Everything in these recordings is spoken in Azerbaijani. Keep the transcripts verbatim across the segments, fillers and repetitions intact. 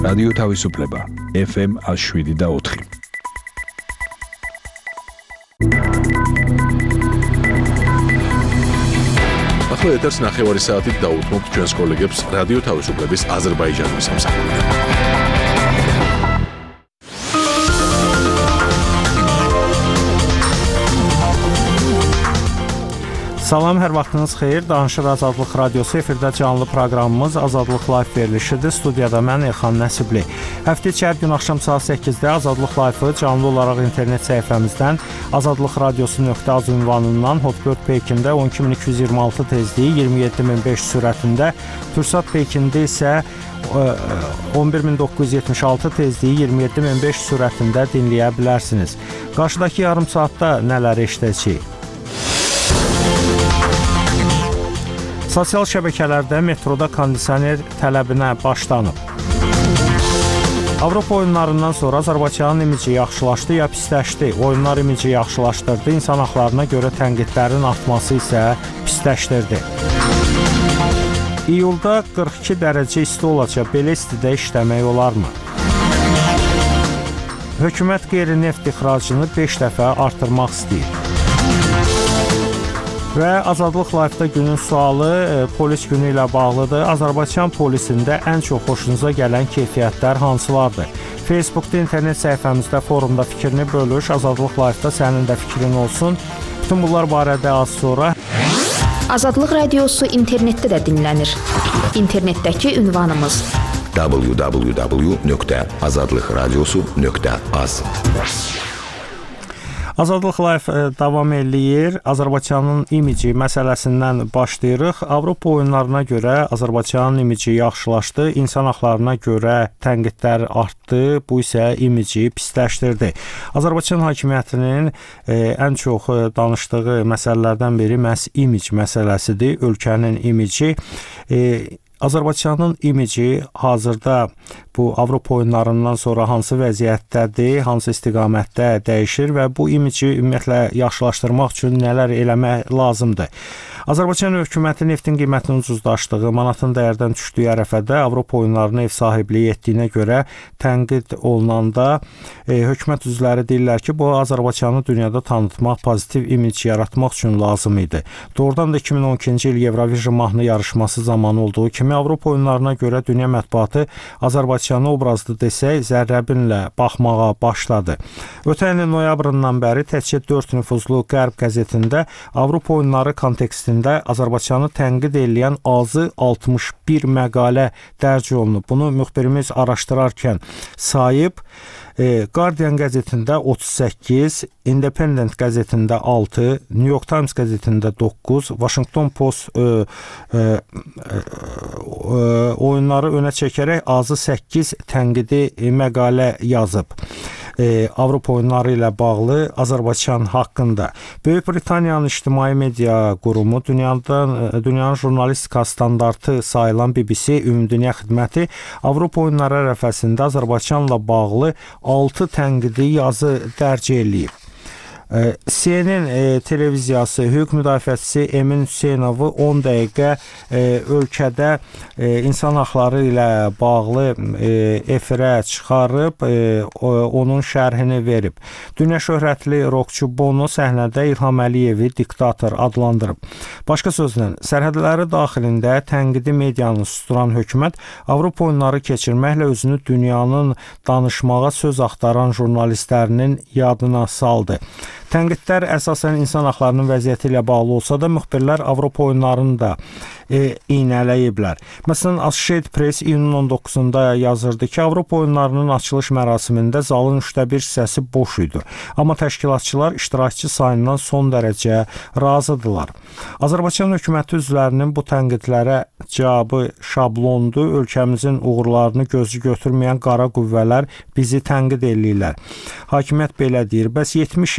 რადიო თავისუფლება ეფ ემ one oh seven და four. ახლა ეთერს ნახევარი საათით დაუთმობთ ჩვენს კოლეგებს რადიო თავისუფლების აზერბაიჯანის სამსახურიდან. Salam, hər vaxtınız xeyir. Danışır Azadlıq Radiosu efirdə canlı proqramımız Azadlıq Live verilişidir. Studiyada mən Elxan Nəsibli. Həftə içi hər gün axşam saat səkkizdə Azadlıq Live-ı canlı olaraq internet səhifəmizdən azadlıqradiosu nöqtə az ünvanından Hotbird Pekində on iki min iki yüz iyirmi altı tezliyi iyirmi yeddi min beş yüz sürətində, Tursat Pekində isə on bir min doqquz yüz yetmiş altı tezliyi iyirmi yeddi min beş yüz sürətində dinləyə bilərsiniz. Qarşıdakı yarım saatda nələr eşidəcəyik? Sosial şəbəkələrdə metroda kondisioner tələbinə başlanıb. Avropa oyunlarından sonra Azərbaycanın imici yaxşılaşdı ya pisləşdi? Oyunlar imici yaxşılaşdırdı, insan haqlarına görə tənqidlərin artması isə pisləşdirdi. İyulda qırx iki dərəcə isti olacaq, belə istidə işləmək olarmı? Hökumət qeyri-neft ixracını beş dəfə artırmaq istəyir. Və Azadlıq Live-da günün sualı e, polis günü ilə bağlıdır. Azərbaycan polisində ən çox xoşunuza gələn keyfiyyətlər hansılardır? Facebookda, internet səhifəmizdə, forumda fikrini bölüş. Azadlıq Live-da sənin də fikrin olsun. Bütün bunlar barədə az sonra. Azadlıq Radiosu internetdə də dinlənir. İnternetdəki ünvanımız w w w nöqtə azadlıqradiosu nöqtə az. Azadlıq Live davam eləyir. Azərbaycanın imici məsələsindən başlayırıq. Avropa oyunlarına görə Azərbaycanın imici yaxşılaşdı, insan haqlarına görə tənqidlər artdı, bu isə imici pisləşdirdi. Azərbaycan hakimiyyətinin e, ən çox danışdığı məsələlərdən biri məhz imic məsələsidir, ölkənin imici. E, Azərbaycanın imici hazırda bu Avropa oyunlarından sonra hansı vəziyyətdədir, hansı istiqamətdə dəyişir və bu imici ümumiyyətlə yaxşılaşdırmaq üçün nələr eləmək lazımdır? Azərbaycan hökuməti neftin qiymətinin ucuzlaşdığı, manatın dəyərdən düşdüyü ərəfədə Avropa oyunlarına ev sahibliyi etdiyinə görə tənqid olunanda e, hökumət üzvləri deyirlər ki, bu Azərbaycanı dünyada tanıtmaq, pozitiv imic yaratmaq üçün lazım idi. Doğrudan da iki min on ikinci il Eurovision mahnı yarışması zamanı olduğu kimi Avropa oyunlarına görə dünya mətbuatı Azərbaycanı obrazlı desək zərrəbinlə baxmağa başladı. Ötən ilin noyabrından bəri təkcə dörd nüfuzlu Qərb qəzetində Avropa oyunları kontekstində Azərbaycanı tənqid edən azı altmış bir məqalə dərc olunub. Bunu müxbirimiz araşdırarkən sayıb. E, Guardian qəzetində otuz səkkiz, Independent qəzetində altı, New York Times qəzetində doqquz, Washington Post e, e, e, oyunları önə çəkərək azı səkkiz tənqidi məqalə yazıb. E, Avropa oyunları ilə bağlı Azərbaycan haqqında. Böyük Britaniyanın ictimai media qurumu, dünyadan, dünyanın jurnalistika standartı sayılan B B C Ümumdünya Xidməti Avropa oyunları ərəfəsində Azərbaycanla bağlı altı tənqidi yazı dərc eləyib. C N N e, televiziyası hüquq müdafiəçisi Emin Hüseynovu on dəqiqə e, ölkədə e, insan haqları ilə bağlı e, efirə çıxarıb, e, o, onun şərhini verib. Dünya şöhrətli rockçu Bono səhnədə İlham Əliyevi diktator adlandırıb. Başqa sözlə, sərhədləri daxilində tənqidi medianı susturan hökumət Avropa oyunları keçirməklə özünü dünyanın danışmağa söz axtaran jurnalistlərinin yadına saldı. Tənqidlər əsasən insan haqlarının vəziyyəti ilə bağlı olsa da, müxbirlər Avropa oyunlarını da e, iynələyiblər. Məsələn, Associated Press iyunun on doqquzunda yazırdı ki, Avropa oyunlarının açılış mərasimində zalın üçdə bir hissəsi boş idi. Amma təşkilatçılar iştirakçı sayından son dərəcə razıdırlar. Azərbaycan hökuməti üzvlərinin bu tənqidlərə cavabı şablondur. Ölkəmizin uğurlarını gözü götürməyən qara qüvvələr bizi tənqid eləyirlər. Hakimiyyət belə deyir. Bəs yetmiş il S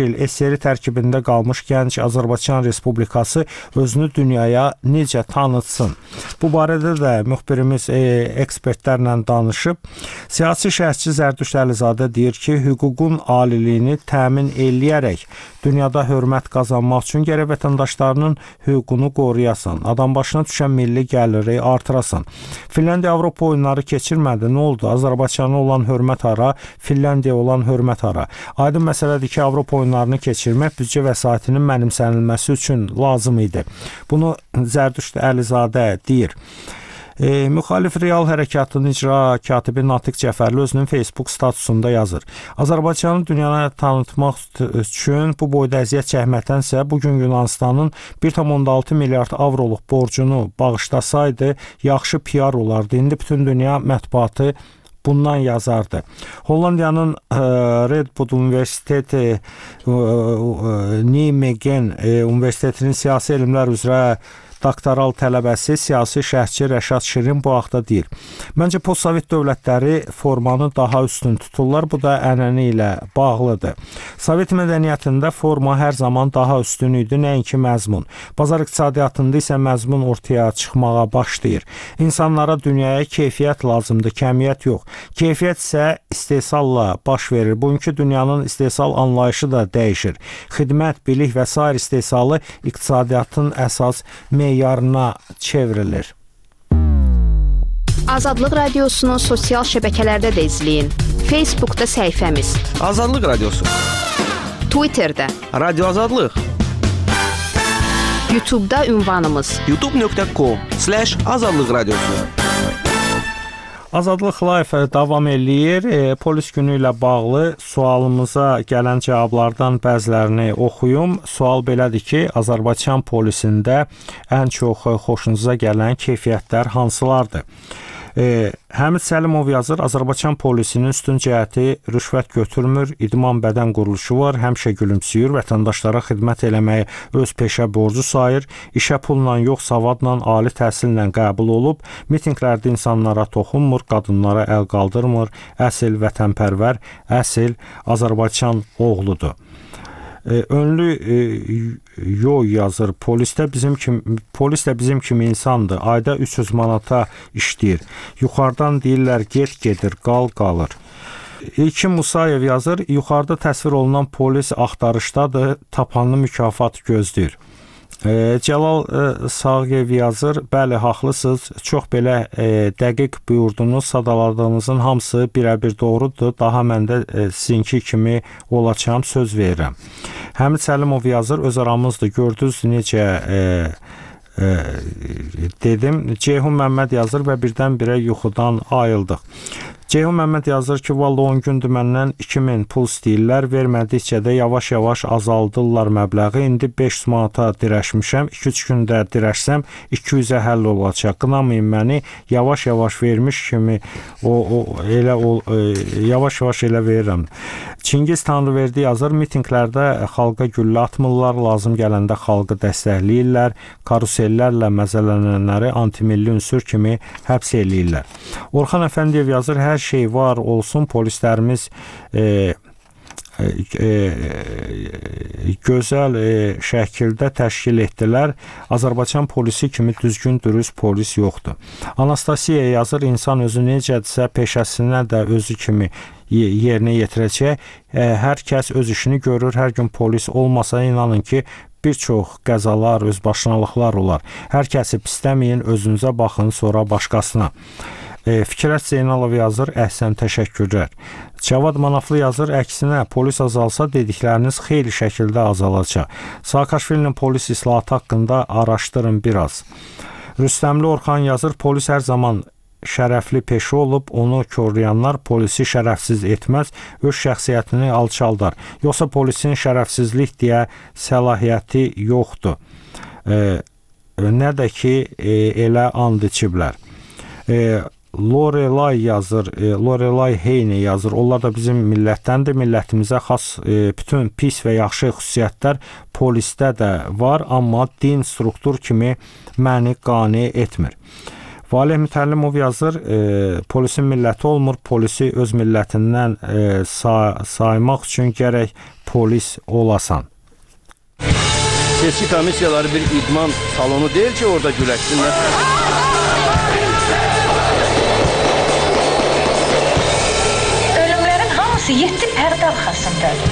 SSR tərkibində qalmış gənc Azərbaycan Respublikası özünü dünyaya necə tanıtsın? Bu barədə də müxbirimiz e, ekspertlərlə danışıb. Siyasi şərhçi Zərdüşt Əlizadə deyir ki, hüququn aliliyini təmin eləyərək dünyada hörmət qazanmaq üçün gərək vətəndaşlarının hüququnu qoruyasan, adam başına düşən milli gəliri artırasan. Finlandiya Avropa oyunları keçirmədi, nə oldu? Azərbaycana olan hörmət hara, Finlandiya olan hörmət hara. Aydın məsələdir ki, Avropa oyunlarını keçirmək büdcə vəsaitinin mənimsənilməsi üçün lazım idi. Bunu Zərdüşt Əlizadə deyir. E, müxalif Real Hərəkatının icra katibi Natiq Cəfərli özünün Facebook statusunda yazır. Azərbaycanı dünyaya tanıtmaq üçün bu boyda əziyyət çəkməkdənsə, bugün Yunanistanın bir tam altı milyard avroluq borcunu bağışlasaydı, yaxşı P R olardı. İndi bütün dünya mətbuatı bundan yazardı. Hollandiyanın e, Redwood Universiteti e, e, Nijmegen e, Universitetinin siyasi elmlər üzrə doktoral tələbəsi, siyasi şərhçi Rəşad Şirin bu haqda deyir. Məncə postsovet dövlətləri formanı daha üstün tuturlar. Bu da ənənə ilə bağlıdır. Sovet mədəniyyətində forma hər zaman daha üstün idi, nəinki məzmun. Bazar iqtisadiyyatında isə məzmun ortaya çıxmağa başlayır. İnsanlara dünyaya keyfiyyət lazımdır, kəmiyyət yox. Keyfiyyət isə istehsalla baş verir. Bugünkü dünyanın istehsal anlayışı da dəyişir. Xidmət, bilik və sair istehsalı iqtisadiyyatın əsas meyarına çevrilir. Azadlıq Radiosunu sosial şəbəkələrdə də izləyin. Facebookda səhifəmiz Azadlıq Radiosu, Twitterdə Radio Azadlıq, YouTube'da ünvanımız youtube nöqtə com slash azadlıq radiosu. Azadlıq Live davam eləyir. E, polis günü ilə bağlı sualımıza gələn cavablardan bəzilərini oxuyum. Sual belədir ki, Azərbaycan polisində ən çox xoşunuza gələn keyfiyyətlər hansılardır? E, Həmid Səlimov yazır, Azərbaycan polisinin üstün cəhəti rüşvət götürmür, idman bədən quruluşu var, həmişə gülümsüyür, vətəndaşlara xidmət eləməyi öz peşə borcu sayır, işə pulla yox, savadla, ali təhsillə qəbul olub, mitinqlərdə insanlara toxunmur, qadınlara əl qaldırmır, əsl vətənpərvər, əsl Azərbaycan oğludur. Önlü e, yoy yazır. Polisdə bizim kimi polis də bizim kimi insandır. Ayda üç yüz manata işləyir. Yuxarıdan deyirlər get gedir, qal qalır. İlkin Musayev yazır. Yuxarıda təsvir olunan polis axtarışdadır. Tapanlı mükafat gözləyir. E, Cəlal e, Sağyev yazır, bəli, haqlısınız, çox belə e, dəqiq buyurdunuz, sadaladığınızın hamısı birəbir doğrudur, daha mən də e, sizinki kimi olacağım, söz verirəm. Həmid Səlimov yazır, öz aramızdır, gördünüz necə e, e, dedim. Ceyhun Məmməd yazır və birdən-birə yuxudan ayıldıq. Ceyhun Məmməd yazır ki, vallahi on gündür məndən iki min pul istəyirlər, vermədikcə də yavaş-yavaş azaldırlar məbləği. İndi beş yüz manata dirəşmişəm, iki üç gündə dirəşsəm iki yüzə həll olacaq. Qınamayın məni, yavaş-yavaş vermiş kimi o, o elə o yavaş-yavaş elə verirəm. Çingiz Tanrıverdi yazır, mitinqlərdə xalqa güllə atmırlar, lazım gələndə xalqı dəstəkləyirlər, karusellərlə məzələnənləri antimilli ünsur kimi həbs eləyirlər. Orxan Əfəndiyev yazır, hər şey var olsun, polislərimiz e, e, e, gözəl e, şəkildə təşkil etdilər. Azərbaycan polisi kimi düzgün, dürüst polis yoxdur. Anastasiya yazır, insan özü necədirsə, peşəsinə də özü kimi yerinə yetirəcək. E, hər kəs öz işini görür, hər gün polis olmasa inanın ki, bir çox qəzalar, özbaşınalıqlar olar. Hər kəsi pisləməyin, özünüzə baxın, sonra başqasına. E, Fikrət Zeynalov yazır, əhsən, təşəkkürlər. Cavad Manaflı yazır, əksinə polis azalsa dedikləriniz xeyli şəkildə azalacaq. Saakashvilinin polis islahatı haqqında araşdırın biraz. Rüstəmli Orxan yazır, polis hər zaman şərəfli peşə olub, onu korlayanlar polisi şərəfsiz etməz, öz şəxsiyyətini alçaldar. Yoxsa polisin şərəfsizlik deyə səlahiyyəti yoxdur. E, nə də ki, e, elə and içiblər. E, Lorelay yazır, e, Lorelay Heyni yazır. Onlar da bizim millətdəndir. Millətimizə xas e, bütün pis və yaxşı xüsusiyyətlər polisdə də var, amma din struktur kimi məni qane etmir. Valih Mütəllimov yazır, e, polisin milləti olmur, polisi öz millətindən e, say saymaq üçün gərək polis olasan. seçki komissiyaları bir idman salonu deyil ki, orada güləşsinlər. Ölümlərin hamısı yeddi pərdə arxasındadır.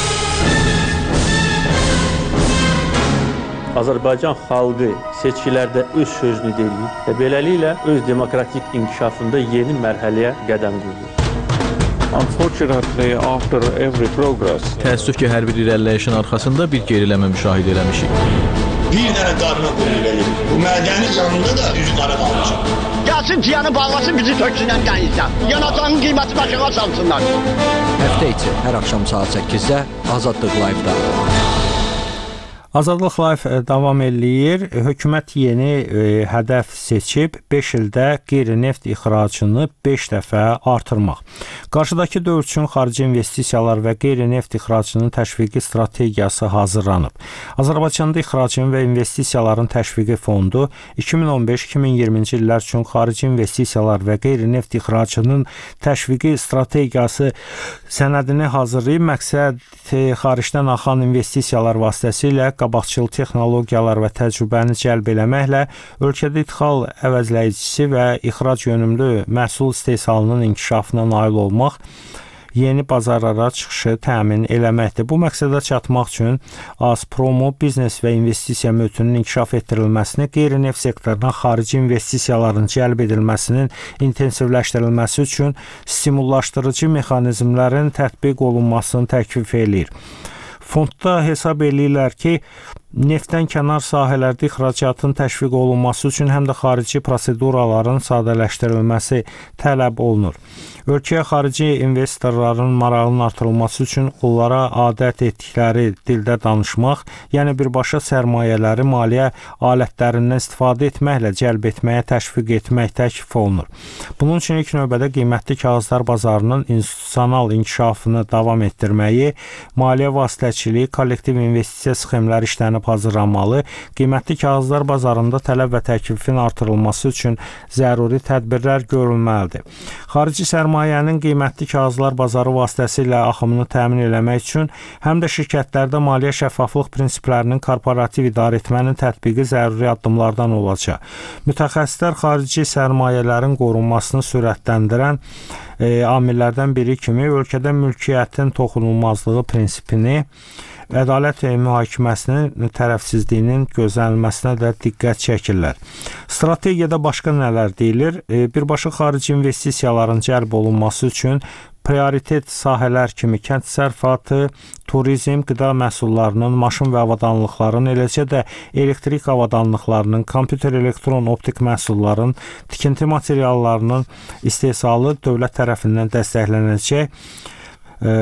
Azərbaycan xalqı seçkilərdə öz sözünü deyir və beləliklə öz demokratik inkişafında yeni mərhələyə qədəm qoyur. Unfortunately, after every progress, təəssüf ki, hər bir irəliləyişin arxasında bir geriləmə müşahidə eləmişik. Bir dənə qarına qoyulur. Bu mədənin yanında da üzü qara qalmışıq. Gəlsin ciyanı bağlasın, bizi töksünlər dənizdən. Yanacağın qiyməti başına salsınlar. Həftə içi hər axşam saat səkkizdə Azadlıq Live-da. Azadlıq Live davam eləyir. Hökumət yeni e, hədəf seçib beş ildə qeyri-neft ixracını beş dəfə artırmaq. Qarşıdakı dövr üçün xarici investisiyalar və qeyri-neft ixracının təşviqi strategiyası hazırlanıb. Azərbaycanda ixracın və investisiyaların təşviqi fondu iki min on beş iki min iyirminci illər üçün xarici investisiyalar və qeyri-neft ixracının təşviqi strategiyası sənədini hazırlayıb. Məqsəd e, xaricdən axan investisiyalar vasitəsilə qabaqcıl texnologiyalar və təcrübəni cəlb eləməklə ölkədə idxal əvəzləyicisi və ixrac yönümlü məhsul istehsalının inkişafına nail olmaq, yeni bazarlara çıxışı təmin eləməkdir. Bu məqsədə çatmaq üçün AZPROMu biznes və investisiya mühitininin inkişaf etdirilməsini, qeyri-neft sektoruna xarici investisiyaların cəlb edilməsinin intensivləşdirilməsi üçün stimullaşdırıcı mexanizmlərin tətbiq olunmasını təklif eləyir. Fondda hesab eləyirlər ki, neftdən kənar sahələrdə ixracatın təşviq olunması üçün həm də xarici proseduraların sadələşdirilməsi tələb olunur. Ölkəyə xarici investorların marağının artırılması üçün onlara adət etdikləri dildə danışmaq, yəni birbaşa sərmayələri maliyyə alətlərindən istifadə etməklə cəlb etməyə təşviq etmək təklif olunur. Bunun üçün ilk növbədə qiymətli kağızlar bazarının institusional inkişafını davam etdirməyi, maliyyə vasitəçiliyi, kollektiv investisiya sxemləri işlənib hazırlanmalı, qiymətli kağızlar bazarında tələb və təklifin artırılması üçün zəruri tədbirlər görülməlidir. Xarici sərmayənin qiymətli kağızlar bazarı vasitəsilə axımını təmin eləmək üçün həm də şirkətlərdə maliyyə şəffaflıq prinsiplərinin korporativ idarəetmənin tətbiqi zəruri addımlardan olacaq. Mütəxəssislər xarici sərmayələrin qorunmasını sürətləndirən e, amillərdən biri kimi ölkədə mülkiyyətin toxunulmazlığı prinsipini, ədalət mühakiməsinin tərəfsizliyinin gözlənilməsinə də diqqət çəkirlər. Strategiyada başqa nələr deyilir? E, birbaşa xarici investisiyaların cəlb olunması üçün prioritet sahələr kimi kənd təsərrüfatı, turizm, qida məhsullarının, maşın və avadanlıqların, eləcə də elektrik avadanlıqlarının, kompüter elektron optik məhsulların, tikinti materiallarının istehsalı dövlət tərəfindən dəstəklənəcək. E,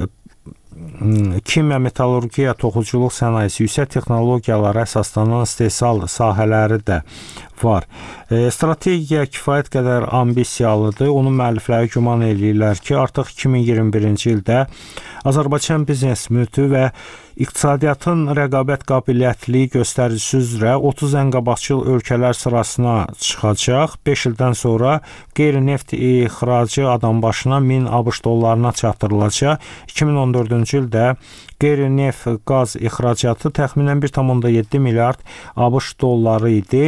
Kimya, metallurgiya, toxuculuq sənayesi, yüksək texnologiyalara əsaslanan istehsal sahələri də var. E, strategiya kifayət qədər ambisiyalıdır. Onun müəllifləri güman eləyirlər ki, artıq iki min iyirmi birinci ildə Azərbaycan biznes mühiti və iqtisadiyyatın rəqabət qabiliyyətliyi göstəricisi üzrə otuz ən qabaqcıl ölkələr sırasına çıxacaq. beş ildən sonra qeyri-neft ixracı adam başına min ABŞ dollarına çatdırılacaq. iki min on dördüncü ildə qeyri-neft qaz ixracatı təxminən bir tam onda yeddi milyard ABŞ dolları idi.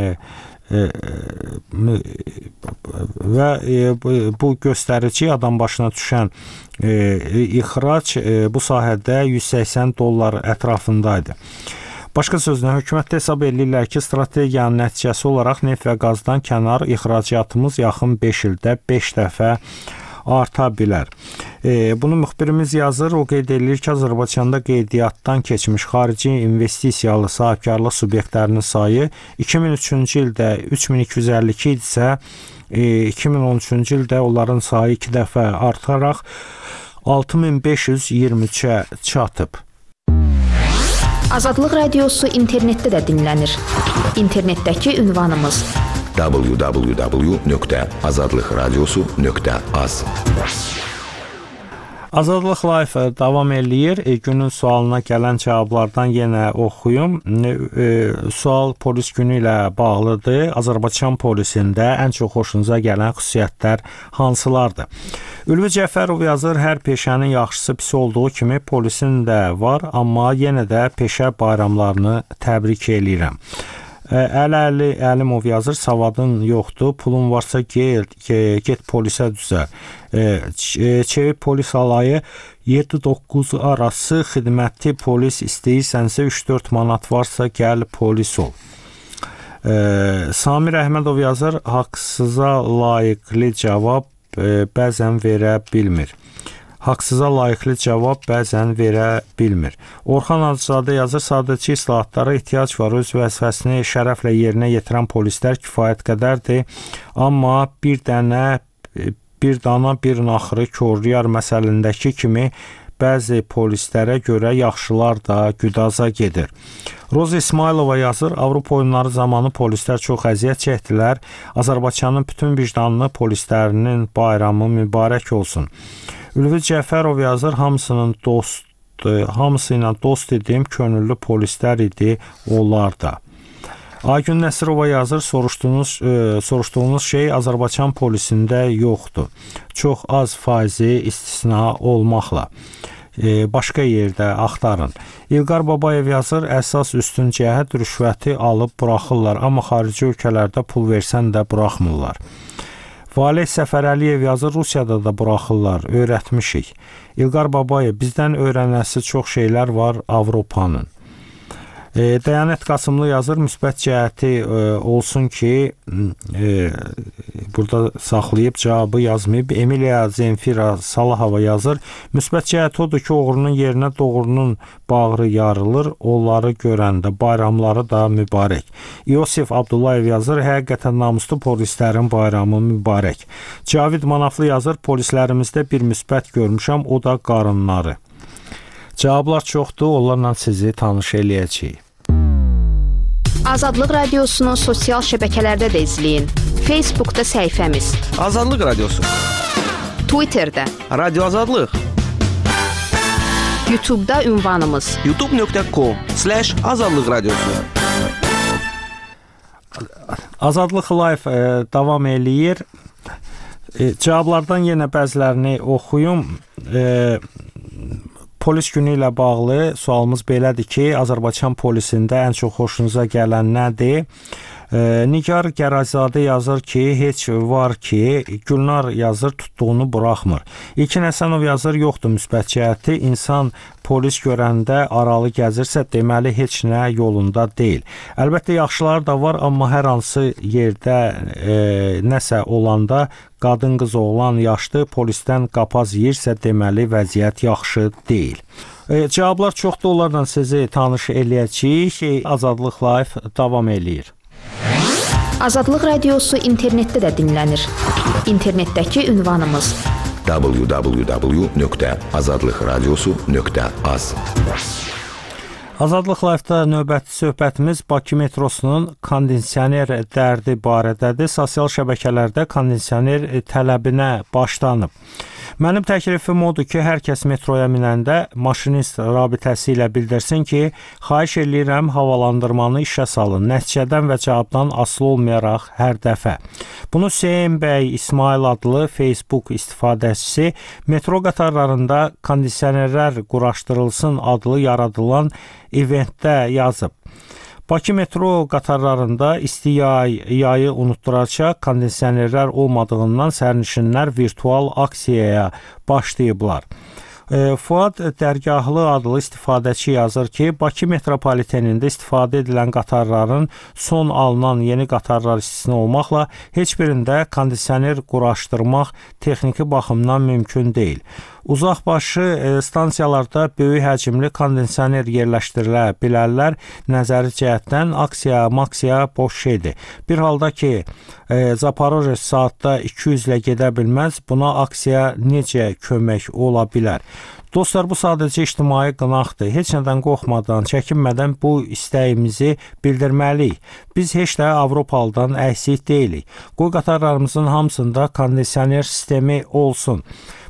Və bu göstərici adam başına düşən ixrac bu sahədə yüz səksən dollar ətrafındaydı. Başqa sözlə, hökumətdə hesab edirlər ki, strategiyanın nəticəsi olaraq neft və qazdan kənar ixracatımız yaxın beş ildə beş dəfə arta bilər. E, bunu müxbirimiz yazır, o qeyd edir ki, Azərbaycanda qeydiyyatdan keçmiş xarici investisiyalı sahibkarlıq subyektlərinin sayı iki min üçüncü ildə üç min iki yüz əlli iki idisə, e, iki min on üçüncü ildə onların sayı iki dəfə artaraq altı min beş yüz iyirmi üçə çatıb. Azadlıq Radiosu internetdə də dinlənir. İnternetdəki ünvanımız w w w nöqtə azadlıqradiosu nöqtə az. Azadlıq Live davam eləyir. E, günün sualına gələn cavablardan yenə oxuyum. E, sual polis günü ilə bağlıdır. Azərbaycan polisində ən çox xoşunuza gələn xüsusiyyətlər hansılardır? Ülvi Cəfərov yazır, hər peşənin yaxşısı pis olduğu kimi polisin də var, amma yenə də peşə bayramlarını təbrik eləyirəm. Əli Əlimov yazır, savadın yoxdur, pulun varsa get, get polisə düzə. Çevi polis alayı yeddi doqquz arası xidməti polis istəyirsənsə üç dörd manat varsa gəl polis ol. Samir Əhmədov yazır, haqsıza layiqli cavab bəzən verə bilmir. Haqsıza layiqli cavab bəzən verə bilmir. Orxan Hacızadə yazır, sadəcə islahatlara ehtiyac var. Öz vəzifəsini şərəflə yerinə yetirən polislər kifayət qədərdir. Amma bir dənə, bir dana, bir naxırı korlayar məsəlindəki kimi bəzi polislərə görə yaxşılar da güdaza gedir. Roza İsmailova yazır, Avropa oyunları zamanı polislər çox əziyyət çəkdilər. Azərbaycanın bütün vicdanlı polislərinin bayramı mübarək olsun. Ülvi Cəfərov yazır, hamısının dost, hamısı ilə dost idim, könüllü polislər idi onlar da. Aygün Nəsirova yazır, soruşduğunuz, e, soruşduğunuz şey Azərbaycan polisində yoxdur. Çox az faizi istisna olmaqla. E, başqa yerdə axtarın. İlqar Babayev yazır, əsas üstün cəhət rüşvəti alıb buraxırlar, amma xarici ölkələrdə pul versən də buraxmırlar. Valeh Səfərəliyev yazır, Rusiyada da buraxırlar, öyrətmişik. İlqar Babayev, bizdən öyrənəsi çox şeylər var Avropanın. E, Dəyanət Qasımlı yazır, müsbət cəhəti e, olsun ki, e, burada saxlayıb cavabı yazmayıb. Emiliya Zenfira Salahova yazır, müsbət cəhəti odur ki, oğrunun yerinə doğrunun bağrı yarılır, onları görəndə bayramları da mübarək. İosif Abdullayev yazır, həqiqətən namuslu polislərin bayramı mübarək. Cavid Manaflı yazır, polislərimizdə bir müsbət görmüşəm, o da qarınları. Cavablar çoxdur, onlarla sizi tanış eləyəcəyik. Azadlıq Radiosunu sosial şəbəkələrdə də izləyin. Facebookda səhifəmiz Azadlıq Radiosu, Twitterdə Radio Azadlıq, YouTube'da ünvanımız youtube nöqtə com slash azadlıq radiosu. Azadlıq Live e, davam eləyir. E, cavablardan yenə bəzilərini oxuyum. E, Polis günü ilə bağlı sualımız belədir ki, Azərbaycan polisində ən çox xoşunuza gələn nədir? E, Nigar Gərazadə yazır ki, heç var ki, Gülnar yazır, tutduğunu buraxmır. İlkin Həsənov yazır, yoxdur müsbət cəhəti, insan polis görəndə aralı gəzirsə, deməli heç nə yolunda deyil. Əlbəttə, yaxşılar da var, amma hər hansı yerdə e, nəsə olanda, qadın, qız, oğlan, yaşlı polisdən qapaz yiyirsə, deməli vəziyyət yaxşı deyil. E, cavablar çoxdur, onlarla sizi tanış eləyəcəyik. Azadlıq Live davam eləyir. Azadlıq Radiosu internetdə də dinlənir. İnternetdəki ünvanımız w w w nöqtə azadlıq radiosu nöqtə az. Azadlıq Live-da növbəti söhbətimiz Bakı metrosunun kondisioner dərdi barədədir. Sosial şəbəkələrdə kondisioner tələbinə başlanıb. Mənim təklifim odur ki, hər kəs metroya minəndə maşinist rabitəsi ilə bildirsin ki, xahiş eləyirəm havalandırmanı işə salın, nəticədən və cavabdan asılı olmayaraq hər dəfə. Bunu Hüseyn bəy İsmail adlı Facebook istifadəçisi metro qatarlarında kondisionerlər quraşdırılsın adlı yaradılan eventdə yazıb. Bakı metro qatarlarında isti yay, yayı unutturacaq kondisionerlər olmadığından sərnişinlər virtual aksiyaya başlayıblar. E, Fuad Dərgahlı adlı istifadəçi yazır ki, Bakı metropolitenində istifadə edilən qatarların son alınan yeni qatarlar istisna olmaqla heç birində kondisioner quraşdırmaq texniki baxımdan mümkün deyil. Uzaqbaşı e, stansiyalarda böyük həcmli kondisioner yerləşdirilə bilərlər. Nəzəri cəhətdən aksiya, maksiya boş şeydir. Bir halda ki, e, Zaporojye saatda iki yüz ilə gedə bilməz, buna aksiya necə kömək ola bilər? Dostlar, bu sadəcə ictimai qınaqdır. Heç nədən qorxmadan, çəkinmədən bu istəyimizi bildirməliyik. Biz heç də Avropalıdan əksik deyilik. Qoy qatarlarımızın hamısında kondisioner sistemi olsun.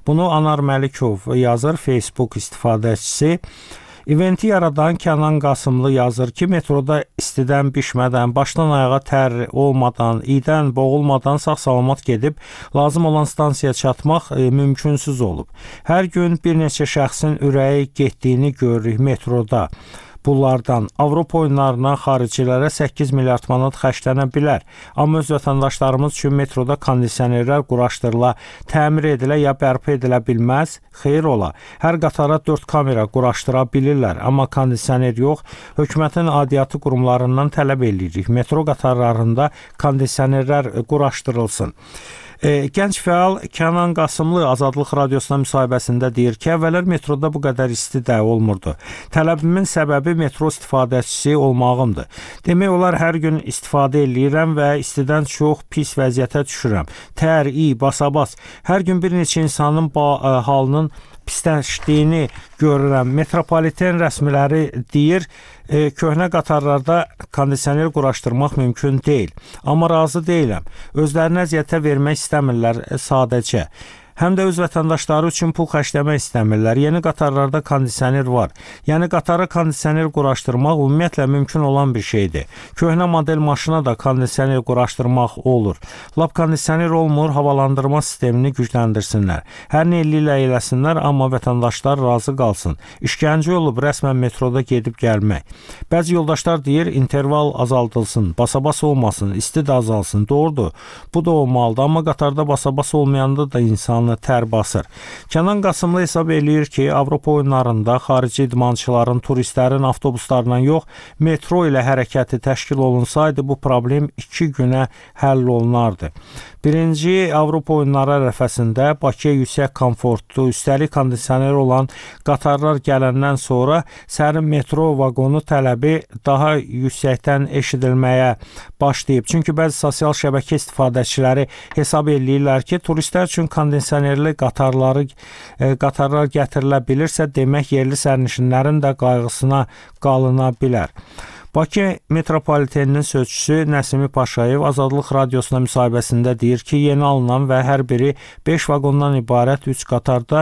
Bunu Anar Məlikov yazır, Facebook istifadəçisi. Eventi yaradan Kənan Qasımlı yazır ki, metroda istidən, bişmədən, başdan ayağa tər olmadan, idən, boğulmadan sağ-salamat gedib lazım olan stansiyaya çatmaq e, mümkünsüz olub. Hər gün bir neçə şəxsin ürəyi getdiyini görürük metroda. Bunlardan Avropa oyunlarına xaricilərə səkkiz milyard manat xərclənə bilər. Amma öz vətəndaşlarımız üçün metroda kondisionerlər quraşdırıla, təmir edilə ya bərpa edilə bilməz. Xeyr ola. Hər qatara dörd kamera quraşdıra bilirlər, amma kondisioner yox. Hökumətin aidiyyatı qurumlarından tələb edirik. Metro qatarlarında kondisionerlər quraşdırılsın. E, gənc fəal Kənan Qasımlı Azadlıq Radiosuna müsahibəsində deyir ki, əvvəllər metroda bu qədər isti də olmurdu. Tələbimin səbəbi metro istifadəçisi olmağımdır. Demək olar hər gün istifadə eləyirəm və istidən çox pis vəziyyətə düşürəm. Tər, iy, basabas. Hər gün bir neçə insanın ba- halının pisləşdiyini görürəm. Metropoliten rəsmiləri deyir, e, köhnə qatarlarda kondisioner quraşdırmaq mümkün deyil. Amma razı deyiləm. Özlərinə əziyyətə vermək istəmirlər e, sadəcə. Həm də öz vətəndaşları üçün pul xərcləmək istəmirlər. Yeni qatarlarda kondisioner var. Yəni qatara kondisioner quraşdırmaq ümumiyyətlə mümkün olan bir şeydir. Köhnə model maşına da kondisioner quraşdırmaq olur. Lap kondisioner olmur, havalandırma sistemini gücləndirsinlər. Hər nə eləyirlər eləsinlər, amma vətəndaşlar razı qalsın. İşgəncə olub rəsmən metroda gedib gəlmək. Bəzi yoldaşlar deyir, interval azaldılsın, basabas olmasın, isti də azalsın. Doğrudur, bu da olmalıdır, amma qatarda basabas olmayanda da insan tər basır. Kənan Qasımlı hesab eləyir ki, Avropa oyunlarında xarici idmançıların, turistlərin avtobuslarla yox, metro ilə hərəkəti təşkil olunsaydı, bu problem iki günə həll olunardı. Birinci Avropa oyunları ərəfəsində Bakıya yüksək komfortlu, üstəlik kondisioner olan qatarlar gələndən sonra sərin metro vaqonu tələbi daha yüksəkdən eşidilməyə başlayıb. Çünki bəzi sosial şəbəkə istifadəçiləri hesab eləyirlər ki, turistlər üçün kondisionerli qatarları e, qatarlar gətirilə bilirsə, demək yerli sərnişinlərin də qayğısına qalına bilər. Bakı metropoliteninin sözçüsü Nəsimi Paşayev Azadlıq Radiosuna müsahibəsində deyir ki, yeni alınan və hər biri beş vaqondan ibarət üç qatarda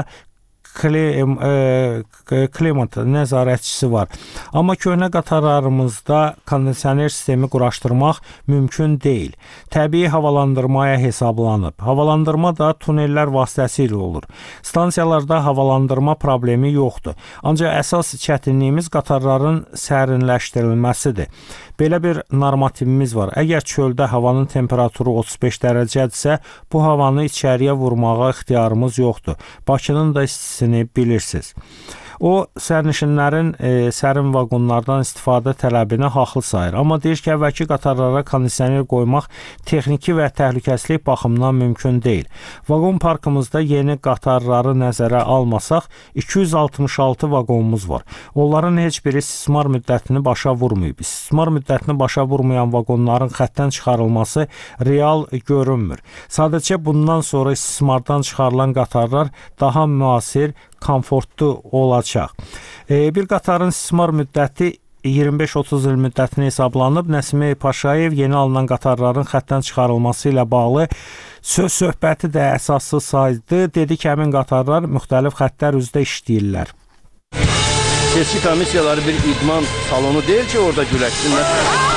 klimat nəzarətçisi var. Amma köhnə qatarlarımızda kondisioner sistemi quraşdırmaq mümkün deyil. Təbii havalandırmaya hesablanıb. Havalandırma da tunellər vasitəsilə olur. Stansiyalarda havalandırma problemi yoxdur. Ancaq əsas çətinliyimiz qatarların sərinləşdirilməsidir. Belə bir normativimiz var. Əgər çöldə havanın temperaturu otuz beş dərəcədirsə, bu havanı içəriyə vurmağa ixtiyarımız yoxdur. Bakının da istisini bilirsiniz. O, sərnişinlərin e, sərin vaqonlardan istifadə tələbini haqlı sayır. Amma deyir ki, əvvəlki qatarlara kondisioner qoymaq texniki və təhlükəsizlik baxımından mümkün deyil. Vaqon parkımızda yeni qatarları nəzərə almasaq, iki yüz altmış altı vaqonumuz var. Onların heç biri istismar müddətini başa vurmayıb. İstismar müddətini başa vurmayan vaqonların xəttdən çıxarılması real görünmür. Sadəcə bundan sonra istismardan çıxarılan qatarlar daha müasir, komfortlu olacaq. E, bir qatarın istismar müddəti iyirmi beş otuz il müddətinə hesablanıb. Nəsimi Paşayev yeni alınan qatarların xəttdən çıxarılması ilə bağlı söz söhbəti də əsassız saydı. Dedi ki, həmin qatarlar müxtəlif xəttlər üzrə işləyirlər. Seçki komissiyaları bir idman salonu deyil ki, orada güləşsinlər.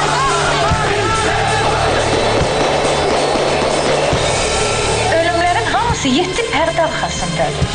Ölümlərin hamısı yeddi pərdə arxasındadır.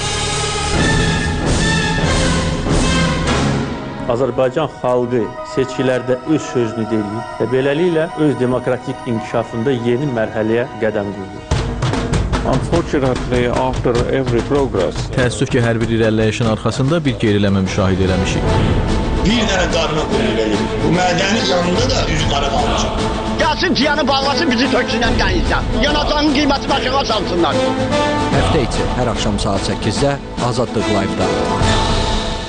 Azərbaycan xalqı seçkilərdə öz sözünü deyir və beləliklə öz demokratik inkişafında yeni mərhələyə qədəm qoyur. Unfortunately, after every progress, təəssüf ki, hər bir irəliləyişin arxasında bir geriləmə müşahidə eləmişik. Bir dənə qarına qulluq edir. Bu mədənin yanında da üzü qara qalmışıq. Gəlsin ciyanı bağlasın, bizi töksünən dənizdən. Yanatanın qiyməti başına salsınlar. Həftə içi hər axşam saat səkkizdə Azadlıq Live-da.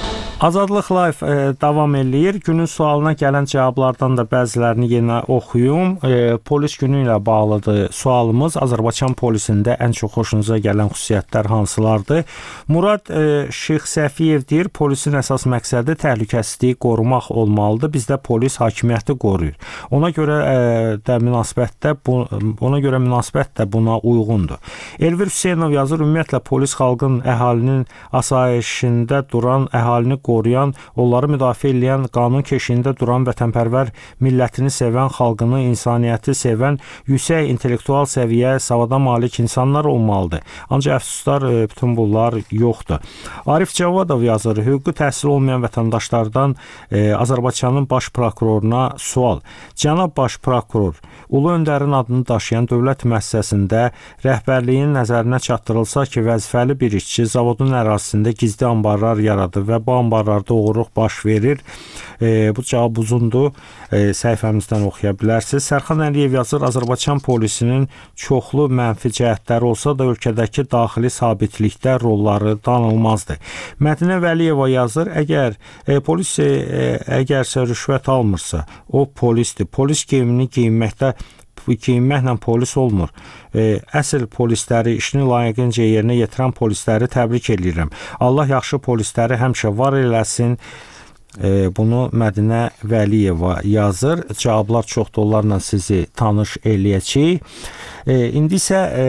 Azadlıq Live e, davam eləyir. Günün sualına gələn cavablardan da bəzilərini yenə oxuyum. E, polis günü ilə bağlıdır sualımız. Azərbaycan polisində ən çox xoşunuza gələn xüsusiyyətlər hansılardır? Murad e, Şeyx Səfiyev deyir, polisin əsas məqsədi təhlükəsizliyi qorumaq olmalıdır. Bizdə polis hakimiyyəti qoruyur. Ona görə e, də münasibətdə bu, ona görə münasibət də buna uyğundur. Elvir Hüseynov yazır, ümumiyyətlə polis xalqın əhalinin asayişində duran, əhalini qoruyan, onları müdafiə edən, qanun keşiyində duran, vətənpərvər, millətini sevən, xalqını, insaniyyəti sevən, yüksək intellektual səviyyə, savada malik insanlar olmalıdır. Ancaq əfsuslar bütün bunlar yoxdur. Arif Cavadov yazır, hüquqi təhsil olmayan vətəndaşlardan e, Azərbaycanın baş prokuroruna sual. Cənab baş prokuror, Ulu Öndərin adını daşıyan dövlət müəssisəsində rəhbərliyin nəzərinə çatdırılsa ki, vəzifəli bir işçi zavodun ərazisində gizli anbarlar yaradır və bu anbarlarda oğurluq baş verir. E, bu cavab uzundur. E, səhifəmizdən oxuya bilərsiniz. Sərxan Əliyev yazır, Azərbaycan polisinin çoxlu mənfi cəhətləri olsa da ölkədəki daxili sabitlikdə rolları danılmazdır. Mədinə Vəliyeva yazır, əgər e, polis e, əgərsə rüşvət almırsa, o polisdir. Polis geyimini geyinməkdə geyinməklə polis olmur. E, əsl polisləri, işini layiqincə yerinə yetirən polisləri təbrik edirəm. Allah yaxşı polisləri həmişə var eləsin. E, bunu Mədinə Vəliyeva yazır. Cavablar çoxdur, onlarla sizi tanış eləyəcəyik. E, indi isə e,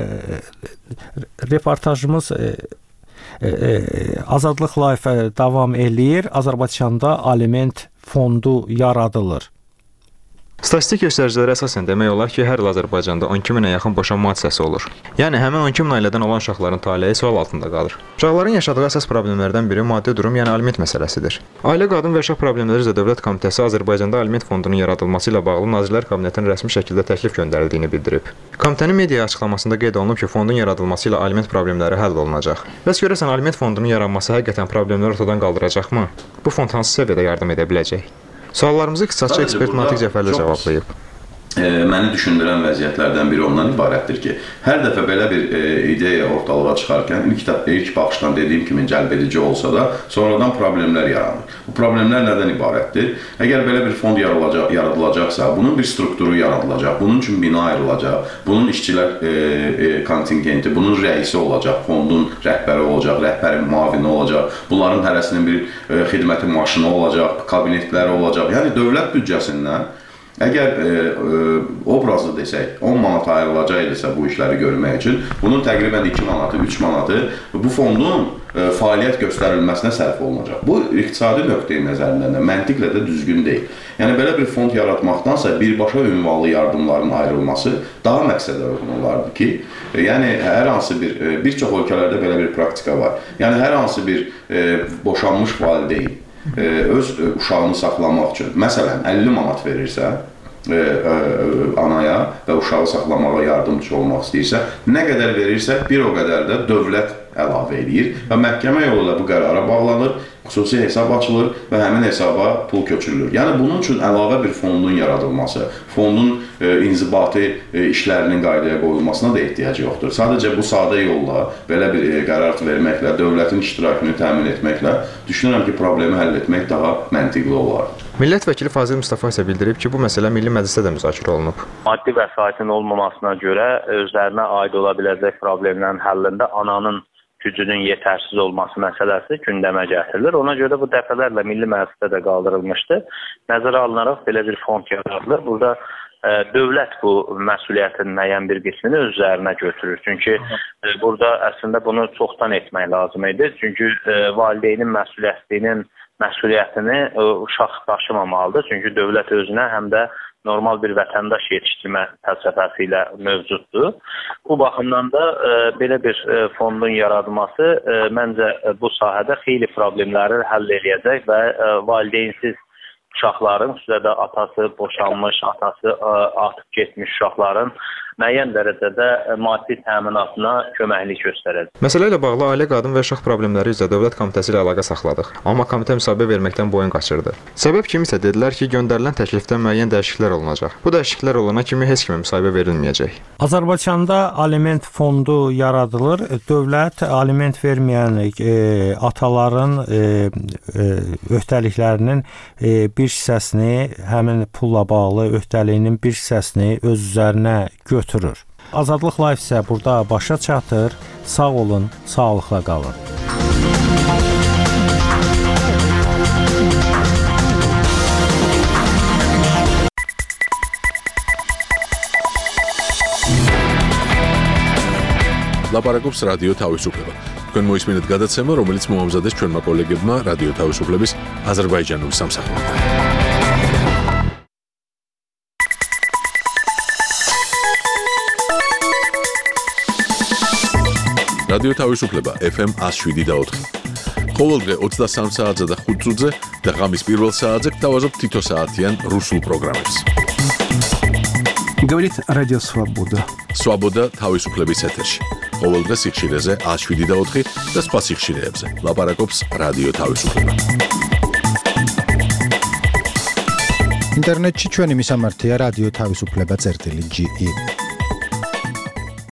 e, reportajımız e, e, e, Azadlıq Live davam eləyir. Azərbaycanda aliment fondu yaradılır. Statistik göstəricilərə əsasən demək olar ki, hər il Azərbaycanda on iki minə yaxın boşanma hadisəsi olur. Yəni həmin on iki min ailədən olan uşaqların taleyi sual altında qalır. Uşaqların yaşadığı əsas problemlərdən biri maddi durum, yəni aliment məsələsidir. Ailə, Qadın və Uşaq Problemləri üzrə Dövlət Komitəsi Azərbaycanda aliment fondunun yaradılması ilə bağlı Nazirlər Kabinetinin rəsmi şəkildə təklif göndərildiyini bildirib. Komitənin media açıqlamasında qeyd olunub ki, fondun yaradılması ilə aliment problemləri həll olunacaq. Bəs görəsən aliment fondunun yaranması həqiqətən problemləri ortadan qaldıracaqmı? Bu fond hansı səviyyədə yardım edə biləcək? Suallarımızı qısaca ekspert Natiq Cəfərli cavablayıb. E, məni düşündürən vəziyyətlərdən biri ondan ibarətdir ki, hər dəfə belə bir e, ideya ortalığa çıxarkən ilk, ilk baxışdan dediyim kimi cəlb edici olsa da, sonradan problemlər yaranır. Bu problemlər nədən ibarətdir? Əgər belə bir fond yaradılacaq, yaradılacaqsa, bunun bir strukturu yaradılacaq, bunun üçün bina ayrılacaq, bunun işçilər e, e, kontingenti, bunun rəisi olacaq, fondun rəhbəri olacaq, rəhbərin müavini olacaq, bunların hərəsinin bir e, xidməti maşını olacaq, kabinetləri olacaq. Yəni dövlət büdcəsindən əgər e, e, obrazlı desək, on manat ayrılacaq idisə bu işləri görmək üçün, bunun təqribən iki manatı, üç manatı bu fondun e, fəaliyyət göstərilməsinə sərf olunacaq. Bu, iqtisadi nöqteyi nəzərindən də, məntiqlə də düzgün deyil. Yəni, belə bir fond yaratmaqdansa birbaşa ünvanlı yardımların ayrılması daha məqsədə uyğun olardı ki, e, yəni, hər hansı bir, e, bir çox ölkələrdə belə bir praktika var. Yəni, hər hansı bir e, boşanmış valideyn öz uşağını saxlamaq üçün, məsələn, əlli manat verirsə e, e, anaya və uşağı saxlamağa yardımcı olmaq istəyirsə, nə qədər verirsə, bir o qədər də dövlət əlavə edir və məhkəmə yolu ilə bu qərara bağlanır, xüsusi hesab açılır və həmin hesaba pul köçürülür. Yəni, bunun üçün əlavə bir fondun yaradılması, fondun e, inzibati e, işlərinin qaydaya qoyulmasına da ehtiyac yoxdur. Sadəcə bu sadə yolla, belə bir e, qərar verməklə, dövlətin iştirakını təmin etməklə düşünürəm ki, problemi həll etmək daha məntiqli olar. Millət vəkili Fazil Mustafa isə bildirib ki, bu məsələ Milli Məclisdə də müzakirə olunub. Maddi vəsaitin olmamasına görə özlərinə aid ola biləcək problemlərin həllində ananın gücünün yetərsiz olması məsələsi gündəmə gətirilir. Ona görə bu dəfələrlə Milli Məclisdə də qaldırılmışdı. Nəzərə alınaraq belə bir fond yaradılır. Burada e, dövlət bu məsuliyyətin müəyyən bir qismini öz üzərinə götürür. Çünki e, burada əslində bunu çoxdan etmək lazım idi. Çünki e, valideynin məsuliyyətliyinin məsuliyyətini e, uşaq daşımamalıdır. Çünki dövlət özünə həm də normal bir vətəndaş yetişdirmə fəlsəfəsi ilə mövcuddur. Bu baxımdan da e, belə bir e, fondun yaradılması e, məncə e, bu sahədə xeyli problemləri həll edəcək və e, valideynsiz uşaqların, xüsusilə də atası boşanmış, atası ə, atıb getmiş uşaqların müəyyən dərəcədə maddi təminatına köməklik göstərəcək. Məsələ ilə bağlı Ailə, Qadın və Uşaq Problemləri üzrə Dövlət Komitəsi ilə əlaqə saxladıq, amma komitə müsahibə verməkdən boyun qaçırdı. Səbəb kimi isə dedilər ki, göndərilən təklifdə müəyyən dəyişikliklər olunacaq. Bu dəyişikliklər olana kimi heç kimə müsahibə verilməyəcək. Azərbaycanda aliment fondu yaradılır. Dövlət aliment verməyən e, ataların e, e, öhdəliklərinin e, bir hissəsini, həmin pulla bağlı öhdəliyinin bir hissəsini öz üzərinə götürür. Azadlıq Live isə burada başa çatır. Sağ olun, sağlıqla qalın. ლაპარაკობს რადიო თავისუფლება. თქვენ მოისმინეთ გადაცემა, რომელიც მოამზადეს ჩვენმა კოლეგებმა რადიო თავისუფლების აზერბაიჯანული სამსახურიდან. რადიო თავისუფლება ეფ ემ one oh seven და four. ყოველდღე ოცდასამ საათზე და ხუთ წუთზე და ღამის პირველ საათზე გთავაზობთ თითო საათიან რუსულ პროგრამებს. Говорит Радио Свобода. Свобода თავისუფლების ეთერში. ყოველდღე სიხშირეზე one oh seven და four და სხვა სიხშირეებზე. ლაპარაკობს რადიო თავისუფლება. ინტერნეტში ჩვენი მისამართია რადიო თავისუფლება წერტილი ჯი ი.